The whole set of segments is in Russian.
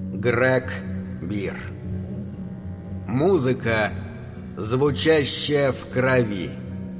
Грег Бир. Музыка, звучащая в крови.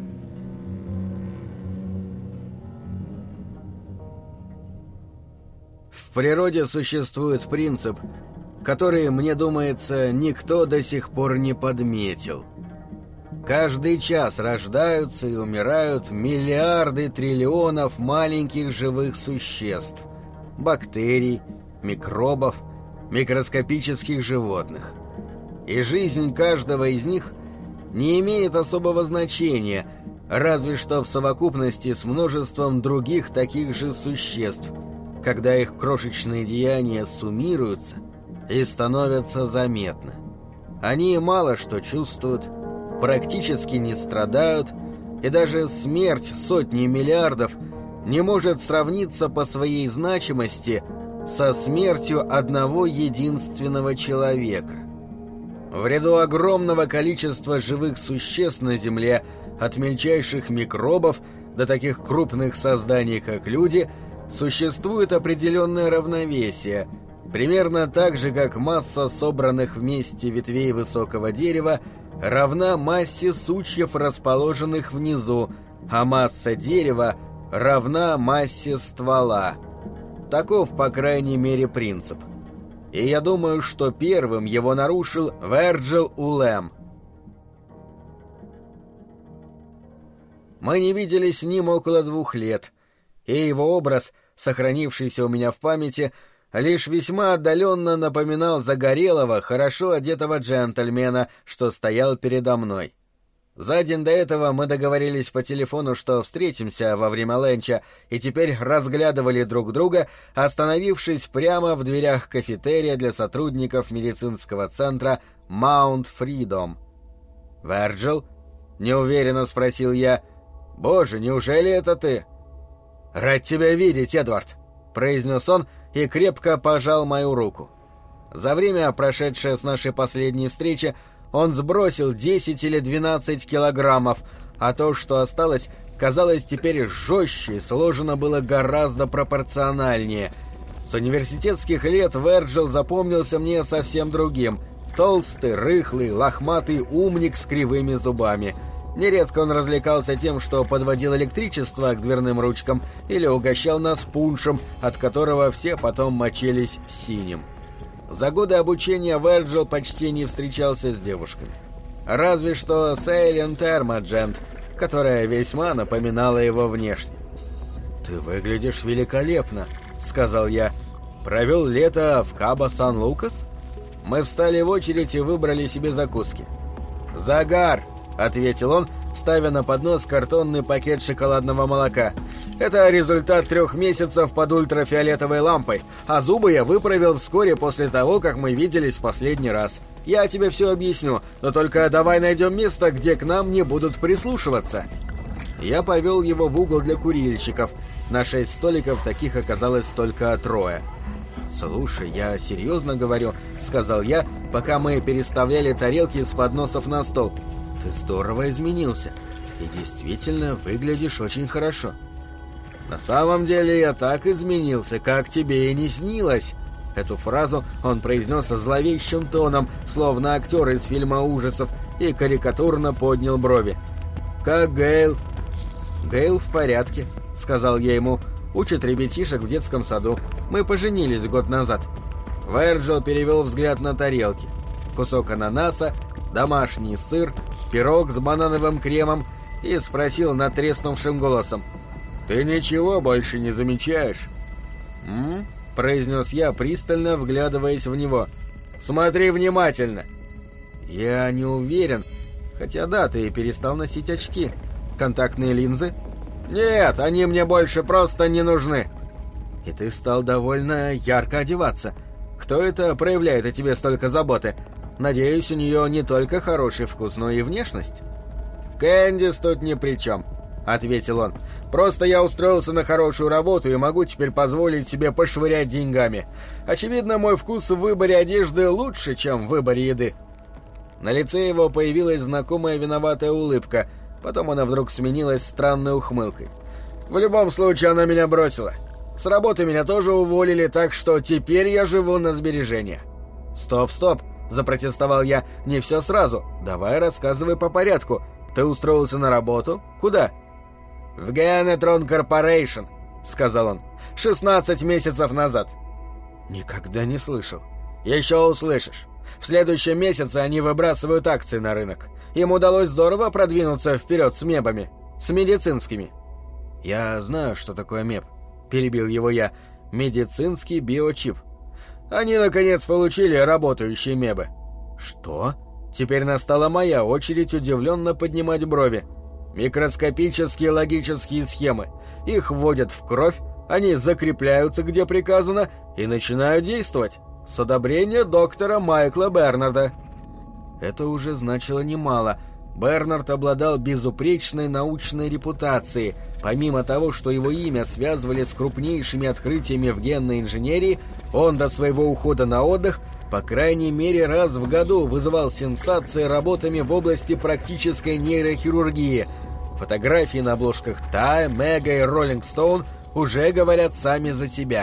В природе существует принцип, который, мне думается, никто до сих пор не подметил. Каждый час рождаются и умирают миллиарды триллионов маленьких живых существ, бактерий, микробов, микроскопических животных. И жизнь каждого из них не имеет особого значения, разве что в совокупности с множеством других таких же существ, когда их крошечные деяния суммируются и становятся заметны. Они мало что чувствуют, практически не страдают, и даже смерть сотни миллиардов не может сравниться по своей значимости со смертью одного единственного человека. В ряду огромного количества живых существ на Земле, от мельчайших микробов до таких крупных созданий, как люди, существует определенное равновесие, примерно так же, как масса собранных вместе ветвей высокого дерева равна массе сучьев, расположенных внизу, а масса дерева равна массе ствола. Таков, по крайней мере, принцип. И я думаю, что первым его нарушил Верджил Улэм. Мы не виделись с ним около 2 лет, и его образ, сохранившийся у меня в памяти, лишь весьма отдаленно напоминал загорелого, хорошо одетого джентльмена, что стоял передо мной. За день до этого мы договорились по телефону, что встретимся во время ленча, и теперь разглядывали друг друга, остановившись прямо в дверях кафетерия для сотрудников медицинского центра Маунт Фридом. «Верджил?» — неуверенно спросил я. «Боже, неужели это ты?» «Рад тебя видеть, Эдвард», — произнес он и крепко пожал мою руку. За время, прошедшее с нашей последней встречи, он сбросил 10 или 12 килограммов, а то, что осталось, казалось теперь жестче и сложено было гораздо пропорциональнее. С университетских лет Верджил запомнился мне совсем другим. Толстый, рыхлый, лохматый умник с кривыми зубами. Нередко он развлекался тем, что подводил электричество к дверным ручкам или угощал нас пуншем, от которого все потом мочились синим. За годы обучения Верджил почти не встречался с девушками. Разве что с Эйлен Термаджент, которая весьма напоминала его внешне. «Ты выглядишь великолепно», — сказал я. «Провел лето в Кабо-Сан-Лукас?» Мы встали в очередь и выбрали себе закуски. «Загар», — ответил он, ставя на поднос картонный пакет шоколадного молока. «Это результат 3 месяцев под ультрафиолетовой лампой, а зубы я выправил вскоре после того, как мы виделись в последний раз. Я тебе все объясню, но только давай найдем место, где к нам не будут прислушиваться». Я повел его в угол для курильщиков. На 6 столиков таких оказалось только 3. «Слушай, я серьезно говорю», — сказал я, пока мы переставляли тарелки с подносов на стол. «Ты здорово изменился и действительно выглядишь очень хорошо». «На самом деле я так изменился, как тебе и не снилось». Эту фразу он произнес зловещим тоном, словно актер из фильма ужасов, и карикатурно поднял брови. «Как Гейл?» «Гейл в порядке», — сказал я ему. «Учит ребятишек в детском саду. Мы поженились год назад». Верджил перевел взгляд на тарелки. Кусок ананаса, домашний сыр, пирог с банановым кремом и спросил надтреснувшим голосом: «Ты ничего больше не замечаешь?» произнес я, пристально вглядываясь в него. «Смотри внимательно!» «Я не уверен. Хотя да, ты перестал носить очки. Контактные линзы?» «Нет, они мне больше просто не нужны». «И ты стал довольно ярко одеваться. Кто это проявляет о тебе столько заботы? Надеюсь, у нее не только хороший вкус, но и внешность?» «Кэндис тут ни при чем», — ответил он. «Просто я устроился на хорошую работу и могу теперь позволить себе пошвырять деньгами. Очевидно, мой вкус в выборе одежды лучше, чем в выборе еды». На лице его появилась знакомая виноватая улыбка, потом она вдруг сменилась странной ухмылкой. «В любом случае, она меня бросила. С работы меня тоже уволили, так что теперь я живу на сбережения». «Стоп», — запротестовал я, — «не все сразу. Давай рассказывай по порядку. Ты устроился на работу? Куда?» «В Генетрон Корпорейшн», — сказал он, — «16 месяцев назад». «Никогда не слышал». «Еще услышишь. В следующем месяце они выбрасывают акции на рынок. Им удалось здорово продвинуться вперед с мебами. С медицинскими». «Я знаю, что такое меб», — перебил его я. «Медицинский биочип». «Они, наконец, получили работающие мебы». «Что?» Теперь настала моя очередь удивленно поднимать брови. «Микроскопические логические схемы. Их вводят в кровь, они закрепляются, где приказано, и начинают действовать. С одобрения доктора Майкла Бернарда». Это уже значило немало. Бернард обладал безупречной научной репутацией. Помимо того, что его имя связывали с крупнейшими открытиями в генной инженерии, он до своего ухода на отдых по крайней мере раз в году вызывал сенсации работами в области практической нейрохирургии. Фотографии на обложках Time, Mega и Rolling Stone уже говорят сами за себя.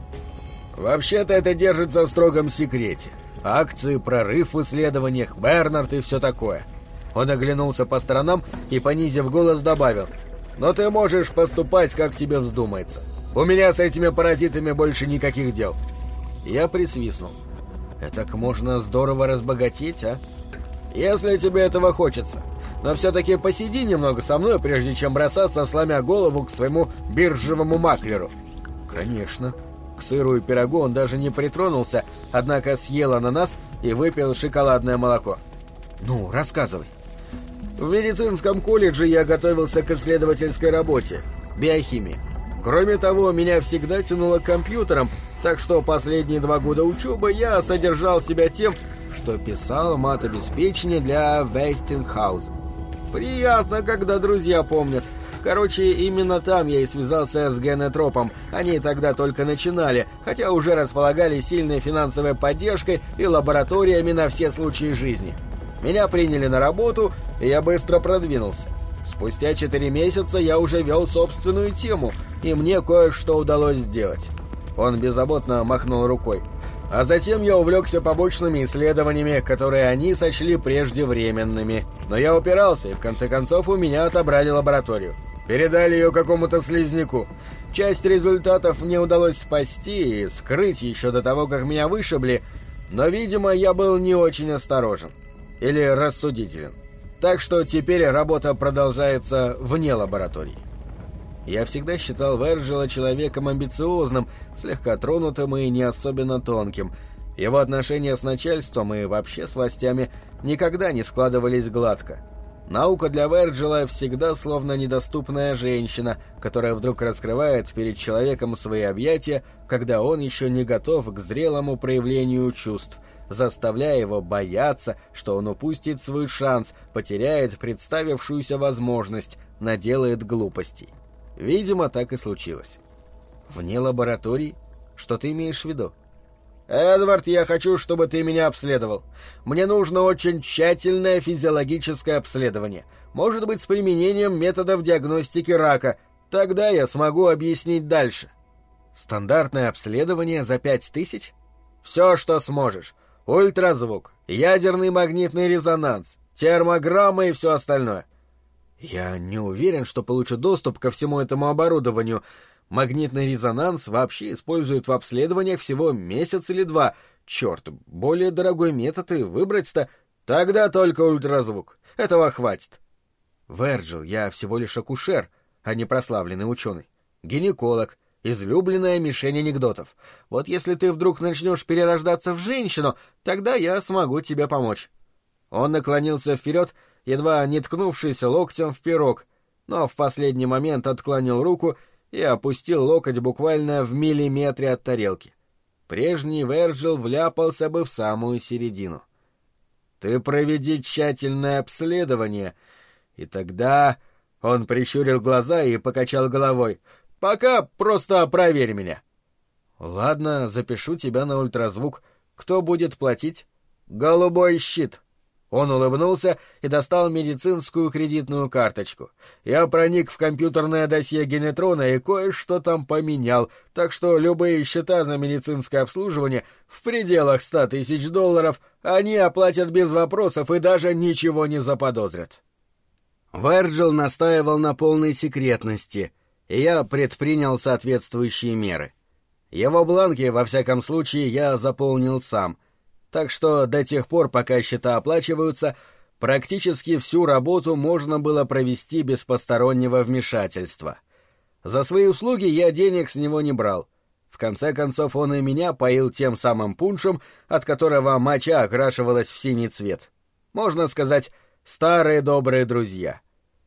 Вообще-то это держится в строгом секрете. Акции, прорыв в исследованиях, Бернард и все такое. Он оглянулся по сторонам и, понизив голос, добавил: «Но ты можешь поступать, как тебе вздумается. У меня с этими паразитами больше никаких дел». Я присвистнул. «Этак можно здорово разбогатеть, а? Если тебе этого хочется. Но все-таки посиди немного со мной, прежде чем бросаться, сломя голову к своему биржевому маклеру». «Конечно». К сыру и пирогу он даже не притронулся, однако съел ананас и выпил шоколадное молоко. «Ну, рассказывай». «В медицинском колледже я готовился к исследовательской работе, биохимии. Кроме того, меня всегда тянуло к компьютерам, так что последние 2 года учебы я содержал себя тем, что писал матобеспечение для Westinghouse. Приятно, когда друзья помнят. Короче, именно там я и связался с Генетропом. Они тогда только начинали, хотя уже располагали сильной финансовой поддержкой и лабораториями на все случаи жизни. Меня приняли на работу, и я быстро продвинулся. Спустя 4 месяца я уже вел собственную тему, и мне кое-что удалось сделать». Он беззаботно махнул рукой. «А затем я увлекся побочными исследованиями, которые они сочли преждевременными. Но я упирался, и в конце концов у меня отобрали лабораторию. Передали ее какому-то слизняку. Часть результатов мне удалось спасти и скрыть еще до того, как меня вышибли, но, видимо, я был не очень осторожен. Или рассудителен. Так что теперь работа продолжается вне лаборатории». Я всегда считал Верджила человеком амбициозным, слегка тронутым и не особенно тонким. Его отношения с начальством и вообще с властями никогда не складывались гладко. Наука для Верджила всегда словно недоступная женщина, которая вдруг раскрывает перед человеком свои объятия, когда он еще не готов к зрелому проявлению чувств, заставляя его бояться, что он упустит свой шанс, потеряет представившуюся возможность, наделает глупостей. Видимо, так и случилось. «Вне лаборатории? Что ты имеешь в виду?» «Эдвард, я хочу, чтобы ты меня обследовал. Мне нужно очень тщательное физиологическое обследование. Может быть, с применением методов диагностики рака. Тогда я смогу объяснить дальше». «Стандартное обследование за 5000? «Все, что сможешь. Ультразвук, ядерный магнитный резонанс, термограмма и все остальное». «Я не уверен, что получу доступ ко всему этому оборудованию. Магнитный резонанс вообще используют в обследованиях всего месяц или 2. Черт, более дорогой метод и выбрать-то... Тогда только ультразвук. Этого хватит». «Верджил, я всего лишь акушер, а не прославленный ученый. Гинеколог, излюбленная мишень анекдотов. Вот если ты вдруг начнешь перерождаться в женщину, тогда я смогу тебе помочь». Он наклонился вперед, едва не ткнувшись локтем в пирог, но в последний момент отклонил руку и опустил локоть буквально в миллиметре от тарелки. Прежний Верджил вляпался бы в самую середину. «Ты проведи тщательное обследование, и тогда...» Он прищурил глаза и покачал головой. «Пока просто проверь меня». «Ладно, запишу тебя на ультразвук. Кто будет платить?» «Голубой щит». Он улыбнулся и достал медицинскую кредитную карточку. «Я проник в компьютерное досье Генетрона и кое-что там поменял, так что любые счета за медицинское обслуживание в пределах $100 000 они оплатят без вопросов и даже ничего не заподозрят». Вэрджил настаивал на полной секретности, и я предпринял соответствующие меры. Его бланки, во всяком случае, я заполнил сам, так что до тех пор, пока счета оплачиваются, практически всю работу можно было провести без постороннего вмешательства. За свои услуги я денег с него не брал. В конце концов, он и меня поил тем самым пуншем, от которого моча окрашивалась в синий цвет. Можно сказать, старые добрые друзья.